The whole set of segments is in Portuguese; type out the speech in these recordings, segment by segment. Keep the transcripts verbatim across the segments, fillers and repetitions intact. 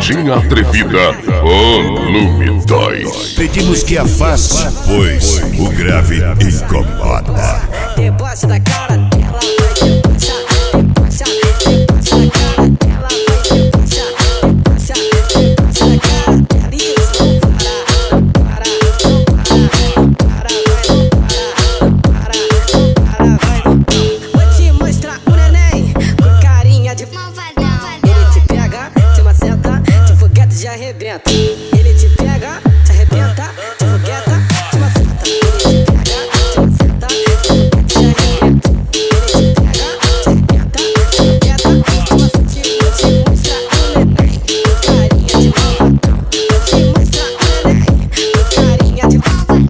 Gatinha Atrevida, volume dois. Pedimos que afaste, pois o grave incomoda. Deboche da cara dela, vai debochar, debochar, debocha da cara dela, vai debochar, debochar, debocha da cara dela. E isso não para, não para, não para, não para, vai, não para, não para, vai, não para. Vou te mostrar o neném com carinha de malvadão. Ele te pega, te maceta, te fogueta e te arrebenta. Ele te pega, te arrebenta, te fogueta, te maceta. Ele te pega, te maceta, te fogueta, te arrebenta. Ele te pega, te arrebenta, te fogueta, te maceta. Vou te mostrar o neném com carinha de malvadão. Vou te mostrar o neném com carinha de malvadão.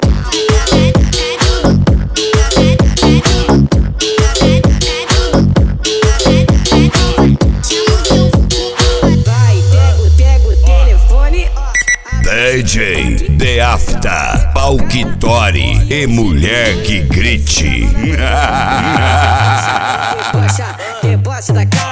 Vai, pega, pega o telefone, ó. D J The Afta, Palquitori e mulher que grite. Debocha, debocha da cara.